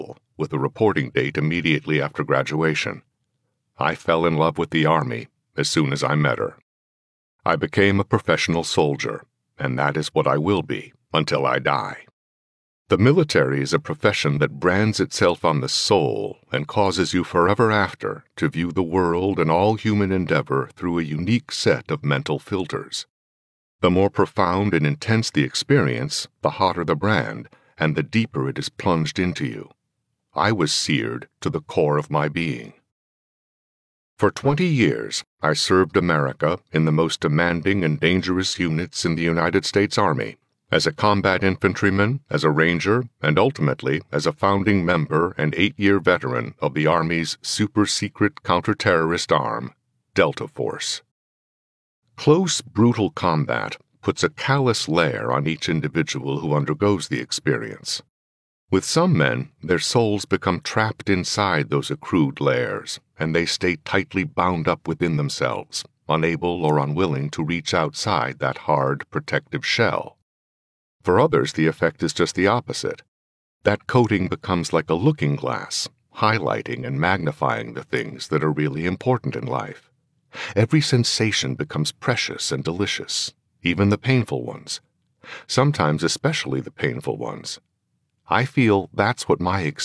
with a reporting date immediately after graduation. I fell in love with the Army as soon as I met her. I became a professional soldier, and that is what I will be until I die. The military is a profession that brands itself on the soul and causes you forever after to view the world and all human endeavor through a unique set of mental filters. The more profound and intense the experience, the hotter the brand, and the deeper it is plunged into you. I was seared to the core of my being. For 20 years, I served America in the most demanding and dangerous units in the United States Army, as a combat infantryman, as a ranger, and ultimately as a founding member and 8-year veteran of the Army's super-secret counter-terrorist arm, Delta Force. Close, brutal combat puts a callous layer on each individual who undergoes the experience. With some men, their souls become trapped inside those accrued layers, and they stay tightly bound up within themselves, unable or unwilling to reach outside that hard, protective shell. For others, the effect is just the opposite. That coating becomes like a looking glass, highlighting and magnifying the things that are really important in life. Every sensation becomes precious and delicious, even the painful ones. Sometimes especially the painful ones. I feel that's what my experience